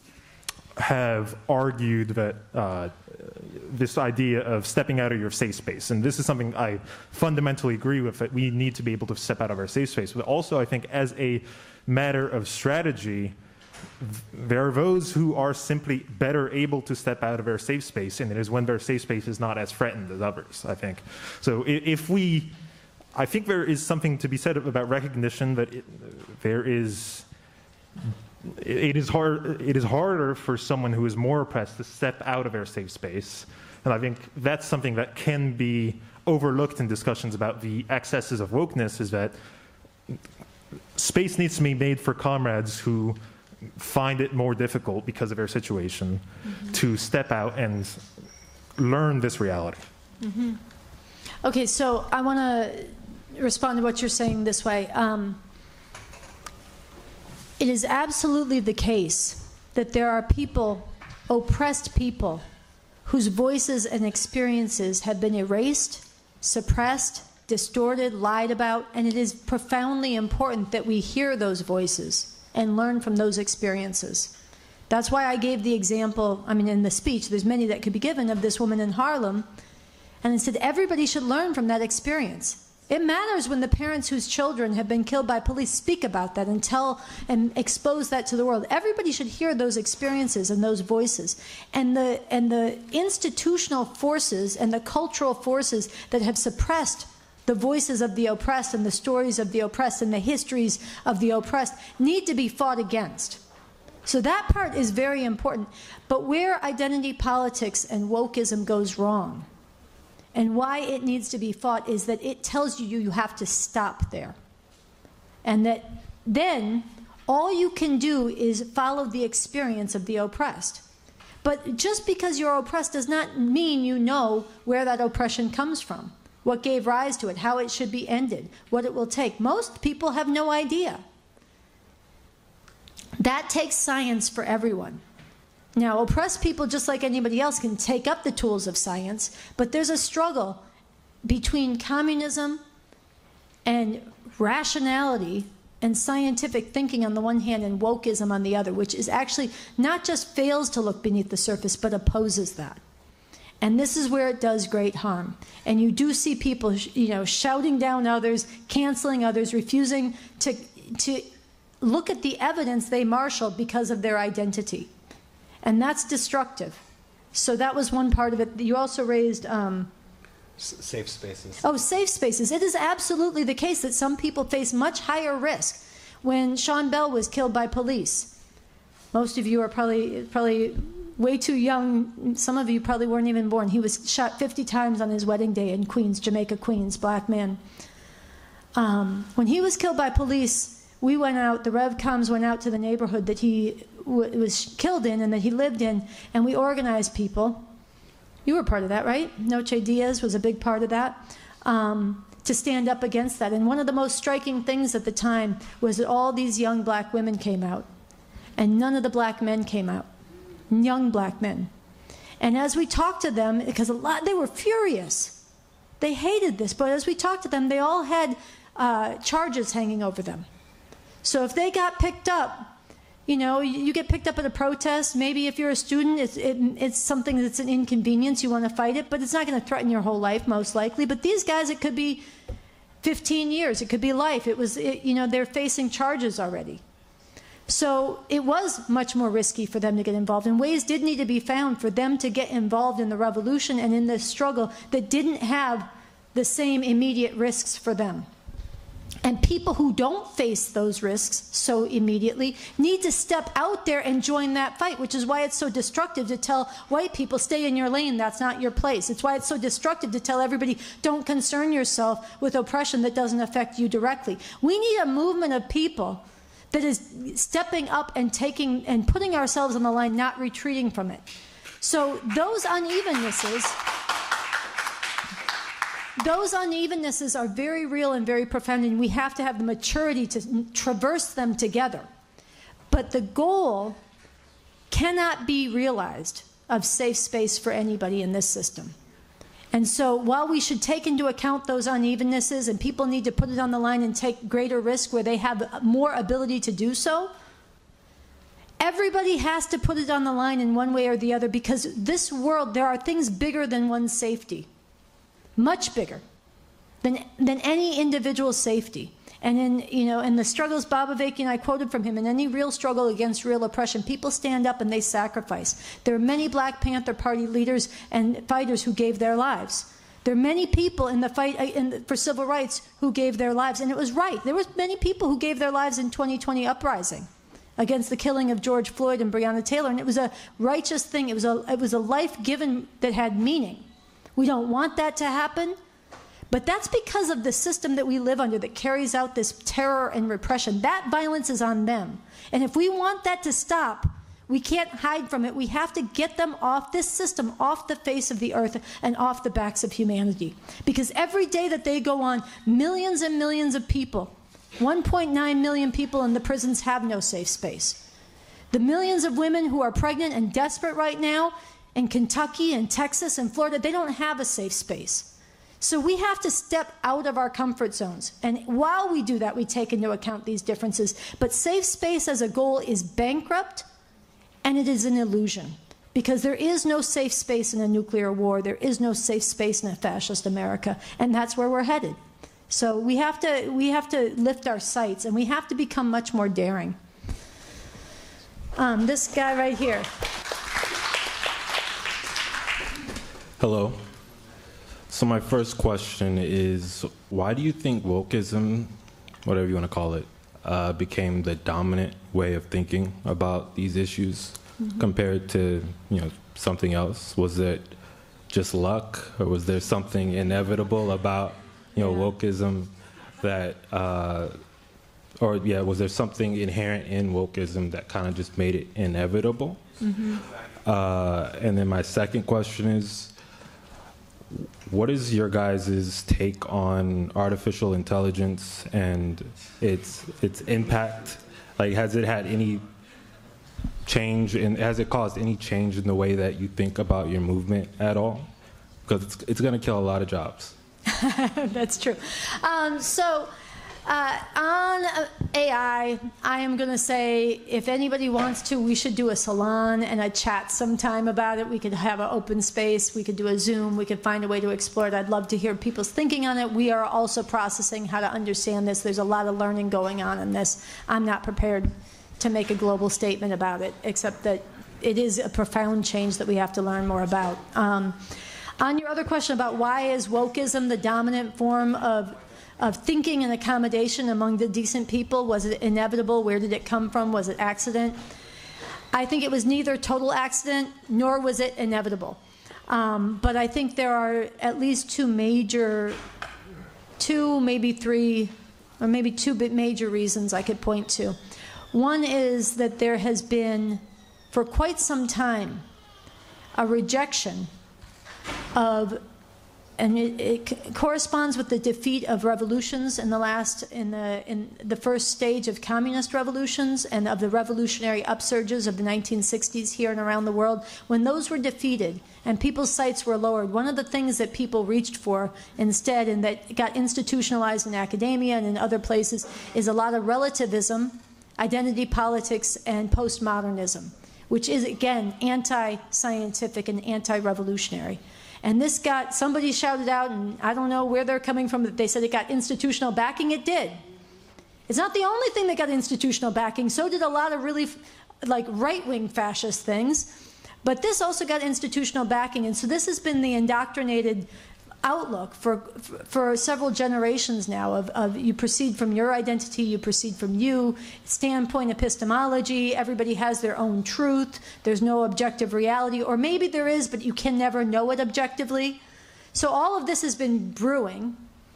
have argued that uh, this idea of stepping out of your safe space, and this is something I fundamentally agree with, that we need to be able to step out of our safe space. But also I think as a matter of strategy, there are those who are simply better able to step out of their safe space, and it is when their safe space is not as threatened as others, I think. So if we, I think there is something to be said about recognition that it, there is, it is hard, it is harder for someone who is more oppressed to step out of their safe space. And I think that's something that can be overlooked in discussions about the excesses of wokeness, is that space needs to be made for comrades who find it more difficult because of their situation mm-hmm. to step out and learn this reality. Mm-hmm. Okay, so I want to respond to what you're saying this way. Um, it is absolutely the case that there are people, oppressed people, whose voices and experiences have been erased, suppressed, distorted, lied about, and it is profoundly important that we hear those voices and learn from those experiences. That's why I gave the example, I mean, in the speech, there's many that could be given, of this woman in Harlem, and it said everybody should learn from that experience. It matters when the parents whose children have been killed by police speak about that and tell and expose that to the world. Everybody should hear those experiences and those voices. And the, and the institutional forces and the cultural forces that have suppressed the voices of the oppressed and the stories of the oppressed and the histories of the oppressed need to be fought against. So that part is very important. But where identity politics and wokeism goes wrong, and why it needs to be fought, is that it tells you you have to stop there. And that then all you can do is follow the experience of the oppressed. But just because you're oppressed does not mean you know where that oppression comes from, what gave rise to it, how it should be ended, what it will take. Most people have no idea. That takes science for everyone. Now, oppressed people, just like anybody else, can take up the tools of science, but there's a struggle between communism and rationality and scientific thinking on the one hand and wokeism on the other, which is actually not just fails to look beneath the surface, but opposes that. And this is where it does great harm. And you do see people, you know, shouting down others, canceling others, refusing to, to look at the evidence they marshaled because of their identity. And that's destructive. So that was one part of it. You also raised... Um, S- safe spaces. Oh, safe spaces. It is absolutely the case that some people face much higher risk. When Sean Bell was killed by police, most of you are probably probably way too young. Some of you probably weren't even born. He was shot fifty times on his wedding day in Queens, Jamaica, Queens, black man. Um, when he was killed by police, we went out, the RevComs went out to the neighborhood that he w- was killed in and that he lived in, and we organized people You were part of that, right? Noche Diaz was a big part of that, um, to stand up against that. And one of the most striking things at the time was that all these young black women came out, and none of the black men came out, young black men. And as we talked to them, because a lot, they were furious. They hated this, but as we talked to them, they all had uh, charges hanging over them. So if they got picked up, you know, you get picked up at a protest, maybe if you're a student, it's, it, it's something that's an inconvenience, you want to fight it, but it's not going to threaten your whole life, most likely. But these guys, it could be fifteen years, it could be life. It was, it, you know, they're facing charges already. So it was much more risky for them to get involved, and ways did need to be found for them to get involved in the revolution and in this struggle that didn't have the same immediate risks for them. And people who don't face those risks so immediately need to step out there and join that fight, which is why it's so destructive to tell white people, stay in your lane, that's not your place. It's why it's so destructive to tell everybody, don't concern yourself with oppression that doesn't affect you directly. We need a movement of people that is stepping up and taking and putting ourselves on the line, not retreating from it. So those unevennesses, those unevennesses are very real and very profound, and we have to have the maturity to traverse them together. But the goal cannot be realized of safe space for anybody in this system. And so while we should take into account those unevennesses, and people need to put it on the line and take greater risk where they have more ability to do so, everybody has to put it on the line in one way or the other, because this world, there are things bigger than one's safety, much bigger than, than any individual safety. And in, you know, in the struggles, Bob Avakian, and I quoted from him, in any real struggle against real oppression, people stand up and they sacrifice. There are many Black Panther Party leaders and fighters who gave their lives. There are many people in the fight in the, for civil rights who gave their lives, and it was right. There were many people who gave their lives in twenty twenty uprising against the killing of George Floyd and Breonna Taylor, and it was a righteous thing. It was a, it was a life given that had meaning. We don't want that to happen. But that's because of the system that we live under that carries out this terror and repression. That violence is on them. And if we want that to stop, we can't hide from it. We have to get them off this system, off the face of the earth and off the backs of humanity. Because every day that they go on, millions and millions of people, one point nine million people in the prisons have no safe space. The millions of women who are pregnant and desperate right now in Kentucky and Texas and Florida, they don't have a safe space. So we have to step out of our comfort zones. And while we do that, we take into account these differences. But safe space as a goal is bankrupt, and it is an illusion. Because there is no safe space in a nuclear war. There is no safe space in a fascist America. And that's where we're headed. So we have to, we have to lift our sights, and we have to become much more daring. Um, this guy right here. Hello. So my first question is, why do you think wokeism, whatever you want to call it, uh, became the dominant way of thinking about these issues mm-hmm. compared to, you know, something else? Was it just luck, or was there something inevitable about, you know, yeah. wokeism that, uh, or yeah, was there something inherent in wokeism that kind of just made it inevitable? Mm-hmm. Uh, and then my second question is, what is your guys' take on artificial intelligence and its its impact? Like, has it had any change, and has it caused any change in the way that you think about your movement at all? Because it's, it's going to kill a lot of jobs. That's true. Um, so uh, on A I, I am going to say, if anybody wants to, we should do a salon and a chat sometime about it. We could have an open space. We could do a Zoom. We could find a way to explore it. I'd love to hear people's thinking on it. We are also processing how to understand this. There's a lot of learning going on in this. I'm not prepared to make a global statement about it, except that it is a profound change that we have to learn more about. Um, on your other question about why is wokeism the dominant form of of thinking and accommodation among the decent people, was it inevitable? Where did it come from? Was it accident? I think it was neither total accident nor was it inevitable. Um, but I think there are at least two major, two, maybe three, or maybe two major reasons I could point to. One is that there has been, for quite some time, a rejection of, and it, it c- corresponds with the defeat of revolutions in the last, in the in the first stage of communist revolutions and of the revolutionary upsurges of the nineteen sixties here and around the world. When those were defeated and people's sights were lowered, one of the things that people reached for instead, and that got institutionalized in academia and in other places, is a lot of relativism, identity politics, and postmodernism, which is, again, anti-scientific and anti-revolutionary. And this got, somebody shouted out, and I don't know where they're coming from, that they said it got institutional backing. It did. It's not the only thing that got institutional backing. So did a lot of really, like, right-wing fascist things. But this also got institutional backing. And so this has been the indoctrinated outlook for, for, for several generations now of, of you proceed from your identity, you proceed from you, standpoint epistemology, everybody has their own truth, there's no objective reality, or maybe there is, but you can never know it objectively. So all of this has been brewing,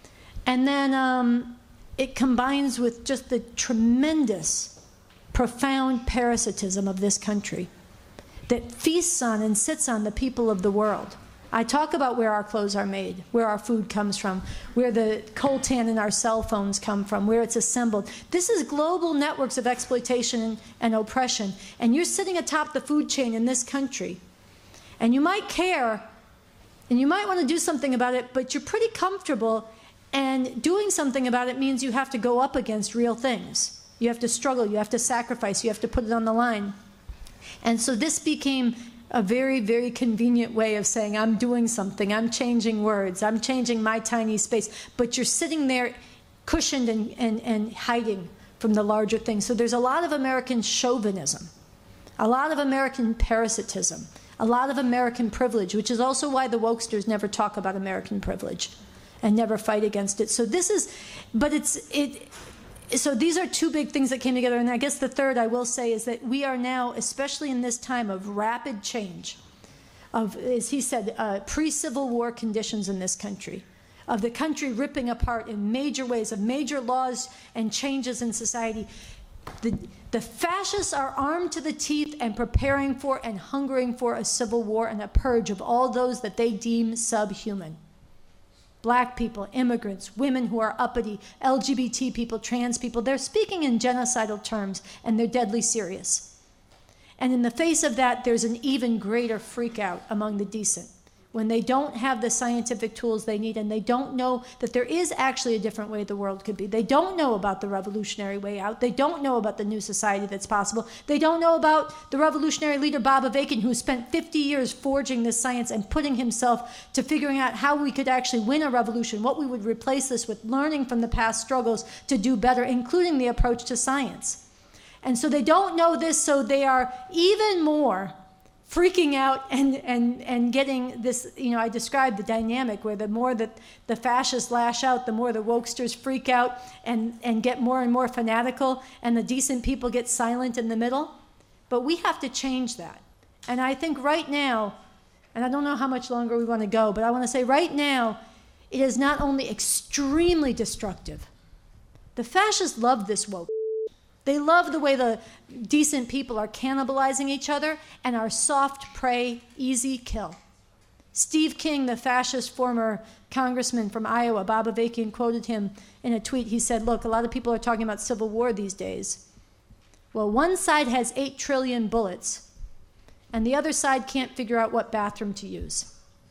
and then um, it combines with just the tremendous, profound parasitism of this country that feasts on and sits on the people of the world. I talk about where our clothes are made, where our food comes from, where the coltan in our cell phones come from, where it's assembled. This is global networks of exploitation and, and oppression. And you're sitting atop the food chain in this country. And you might care, and you might want to do something about it, but you're pretty comfortable, and doing something about it means you have to go up against real things. You have to struggle, you have to sacrifice, you have to put it on the line. And so this became a very, very convenient way of saying, I'm doing something, I'm changing words, I'm changing my tiny space, but you're sitting there cushioned and, and, and hiding from the larger thing. So there's a lot of American chauvinism, a lot of American parasitism, a lot of American privilege, which is also why the wokesters never talk about American privilege and never fight against it. So this is, but it's, it, so these are two big things that came together. And I guess the third I will say is that we are now, especially in this time of rapid change, of, as he said, uh, pre-Civil War conditions in this country, of the country ripping apart in major ways, of major laws and changes in society. The, the fascists are armed to the teeth and preparing for and hungering for a civil war and a purge of all those that they deem subhuman. Black people, immigrants, women who are uppity, L G B T people, trans people, they're speaking in genocidal terms, and they're deadly serious. And in the face of that, there's an even greater freak out among the decent, when they don't have the scientific tools they need, and they don't know that there is actually a different way the world could be. They don't know about the revolutionary way out. They don't know about the new society that's possible. They don't know about the revolutionary leader, Bob Avakian, who spent fifty years forging this science and putting himself to figuring out how we could actually win a revolution, what we would replace this with, learning from the past struggles to do better, including the approach to science. And so they don't know this, so they are even more freaking out and, and, and getting this, you know, I described the dynamic where the more that the fascists lash out, the more the wokesters freak out and, and get more and more fanatical, and the decent people get silent in the middle. But we have to change that. And I think right now, and I don't know how much longer we want to go, but I want to say right now, it is not only extremely destructive. The fascists love this woke. They love the way the decent people are cannibalizing each other and are soft prey, easy kill. Steve King, the fascist former congressman from Iowa, Bob Avakian quoted him in a tweet. He said, look, a lot of people are talking about civil war these days. Well, one side has eight trillion bullets, and the other side can't figure out what bathroom to use.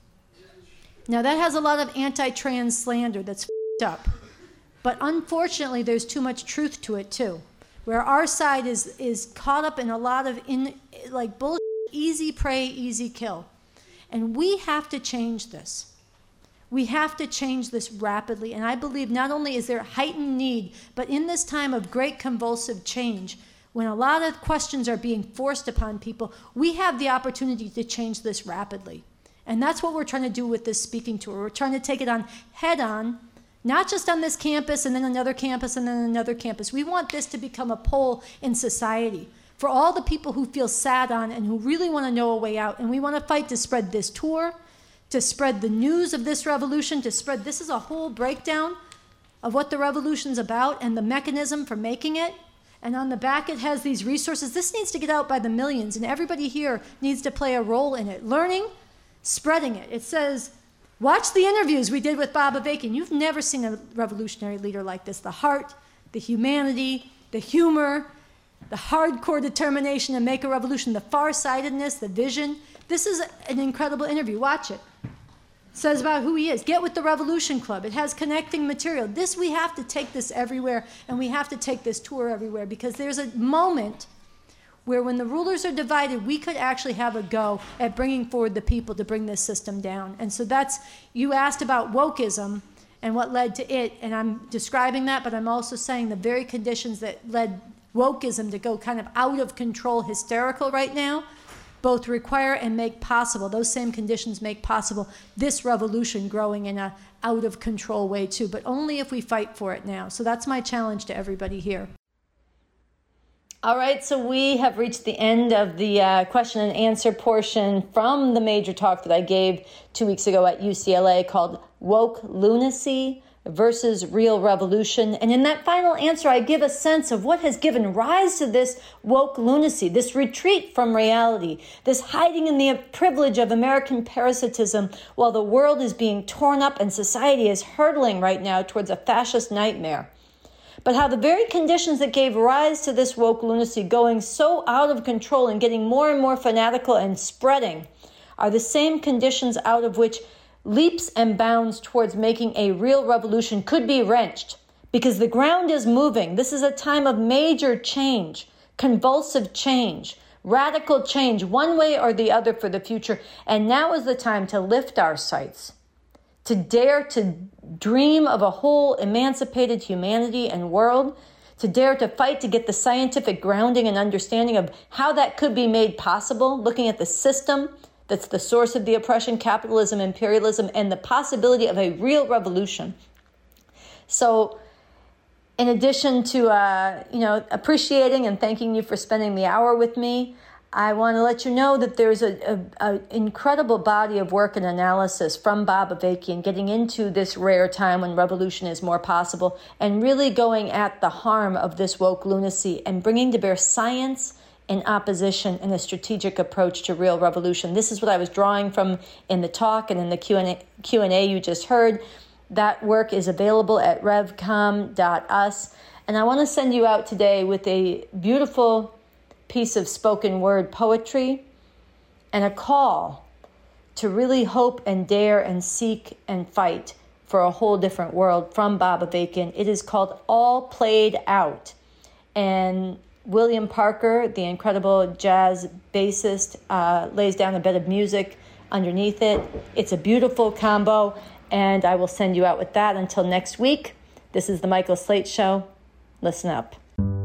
Now, that has a lot of anti-trans slander that's f***ed up. But unfortunately, there's too much truth to it, too, where our side is, is caught up in a lot of in, like bullshit, easy prey, easy kill. And we have to change this. We have to change this rapidly. And I believe not only is there heightened need, but in this time of great convulsive change, when a lot of questions are being forced upon people, we have the opportunity to change this rapidly. And that's what we're trying to do with this speaking tour. We're trying to take it on head on, not just on this campus and then another campus and then another campus. We want this to become a pole in society for all the people who feel sad on and who really want to know a way out. And we want to fight to spread this tour, to spread the news of this revolution, to spread, this is a whole breakdown of what the revolution's about and the mechanism for making it. And on the back it has these resources. This needs to get out by the millions, and everybody here needs to play a role in it. Learning spreading it. It says, watch the interviews we did with Bob Avakian. You've never seen a revolutionary leader like this. The heart, the humanity, the humor, the hardcore determination to make a revolution, the farsightedness, the vision. This is an incredible interview. Watch it. It says about who he is. Get with the Revolution Club. It has connecting material. This, we have to take this everywhere, and we have to take this tour everywhere, because there's a moment where when the rulers are divided, we could actually have a go at bringing forward the people to bring this system down. And so that's, you asked about wokeism and what led to it, and I'm describing that, but I'm also saying the very conditions that led wokeism to go kind of out of control, hysterical right now, both require and make possible, those same conditions make possible this revolution growing in a out of control way too, but only if we fight for it now. So that's my challenge to everybody here. All right, so we have reached the end of the uh, question and answer portion from the major talk that I gave two weeks ago at U C L A called Woke Lunacy versus Real Revolution. And in that final answer, I give a sense of what has given rise to this woke lunacy, this retreat from reality, this hiding in the privilege of American parasitism while the world is being torn up and society is hurtling right now towards a fascist nightmare. But how the very conditions that gave rise to this woke lunacy going so out of control and getting more and more fanatical and spreading are the same conditions out of which leaps and bounds towards making a real revolution could be wrenched, because the ground is moving. This is a time of major change, convulsive change, radical change, one way or the other for the future. And now is the time to lift our sights, to dare to dream of a whole emancipated humanity and world, to dare to fight to get the scientific grounding and understanding of how that could be made possible, looking at the system that's the source of the oppression, capitalism, imperialism, and the possibility of a real revolution. So in addition to uh, you know, appreciating and thanking you for spending the hour with me, I want to let you know that there's an a, a incredible body of work and analysis from Bob Avakian getting into this rare time when revolution is more possible and really going at the harm of this woke lunacy and bringing to bear science in opposition and a strategic approach to real revolution. This is what I was drawing from in the talk and in the Q and A, Q and A you just heard. That work is available at revcom dot u s. And I want to send you out today with a beautiful piece of spoken word poetry and a call to really hope and dare and seek and fight for a whole different world from Bob Avakian. It is called All Played Out. And William Parker, the incredible jazz bassist, uh, lays down a bit of music underneath it. It's a beautiful combo, and I will send you out with that. Until next week, this is the Michael Slate Show. Listen up.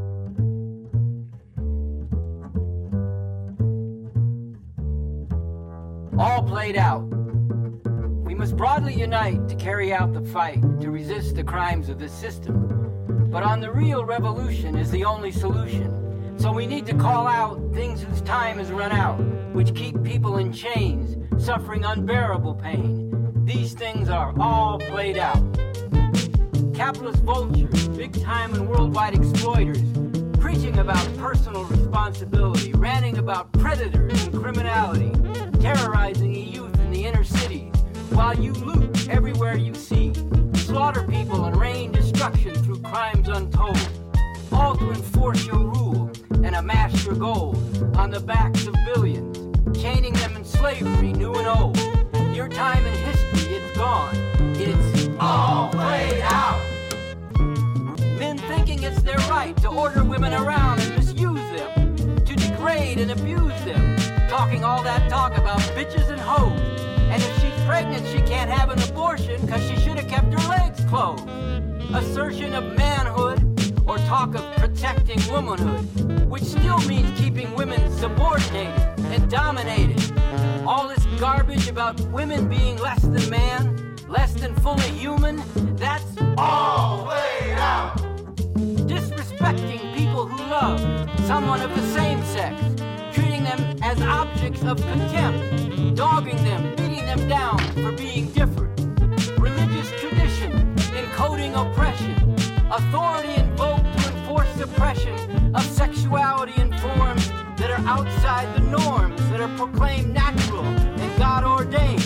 All played out. We must broadly unite to carry out the fight, to resist the crimes of this system. But on the real revolution is the only solution. So we need to call out things whose time has run out, which keep people in chains, suffering unbearable pain. These things are all played out. Capitalist vultures, big-time and worldwide exploiters, preaching about personal responsibility, ranting about predators and criminality, terrorizing the youth in the inner cities, while you loot everywhere you see, slaughter people and rain destruction through crimes untold, all to enforce your rule and amass your gold on the backs of billions, chaining them in slavery, new and old. Your time in history, it's gone. It's all played out. Men thinking it's their right to order women around and misuse them, to degrade and abuse them, talking all that talk about bitches and hoes. And if she's pregnant, she can't have an abortion because she should have kept her legs closed. Assertion of manhood or talk of protecting womanhood, which still means keeping women subordinated and dominated. All this garbage about women being less than man, less than fully human, that's all played out. Disrespecting people who love someone of the same sex, treating them as objects of contempt, dogging them, beating them down for being different. Religious tradition encoding oppression, authority invoked to enforce suppression of sexuality in forms that are outside the norms, that are proclaimed natural and God ordained.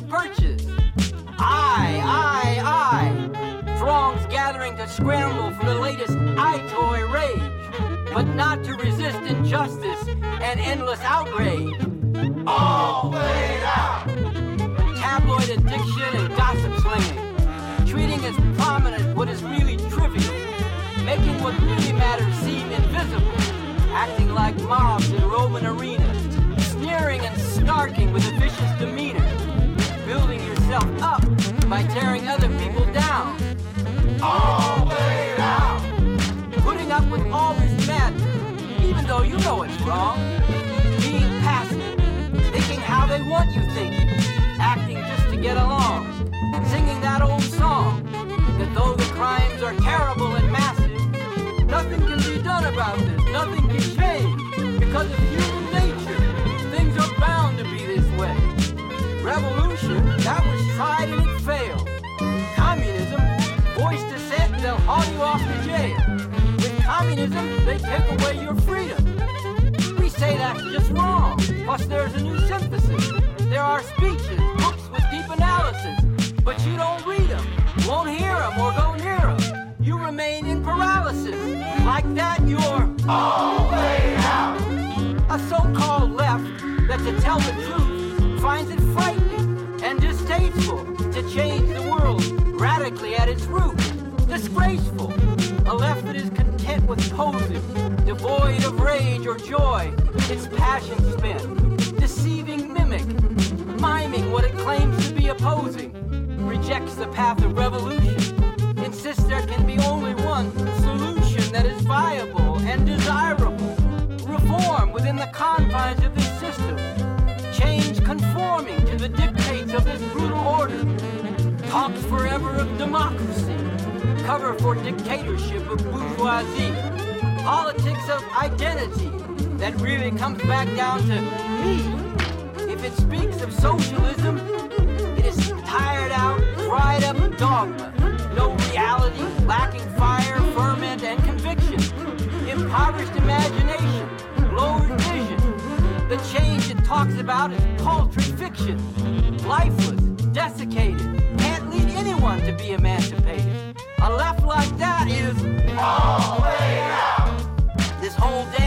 to purchase. I, I, I. Throngs gathering to scramble for the latest I-toy rage, but not to resist injustice and endless outrage. All laid out! Tabloid addiction and gossip slinging, treating as prominent what is really trivial, making what really matters seem invisible, acting like mobs in Roman arenas, sneering and snarking with a vicious demeanor, building yourself up by tearing other people down. All laid out! Putting up with all this madness, even though you know it's wrong. Being passive, thinking how they want you thinking, acting just to get along, singing that old song, that though the crimes are terrible and massive, nothing can be done about this, nothing can change, because of human nature, things are bound to be this way. Revolution, that was tried and it failed. Communism, voice dissent, they'll haul you off to jail. With communism, they take away your freedom. We say that's just wrong, plus there's a new synthesis. There are speeches, books with deep analysis, but you don't read them, won't hear them or go near them. You remain in paralysis. Like that, you're all laid out. A so-called left that, to tell the truth, finds it frightening and distasteful to change the world radically at its root. Disgraceful. A left that is content with posing, devoid of rage or joy, its passion spent, deceiving mimic, miming what it claims to be opposing, rejects the path of revolution, insists there can be only one solution that is viable and desirable, reform within the confines of this system, change conforming to the dictates of this brutal order, talks forever of democracy, cover for dictatorship of bourgeoisie, politics of identity that really comes back down to me. If it speaks of socialism, it is tired out, dried up dogma, no reality, lacking fire, ferment, and conviction, impoverished imagination, lowered vision. The change it talks about is paltry fiction, lifeless, desiccated, can't lead anyone to be emancipated. A left like that is all laid out. This whole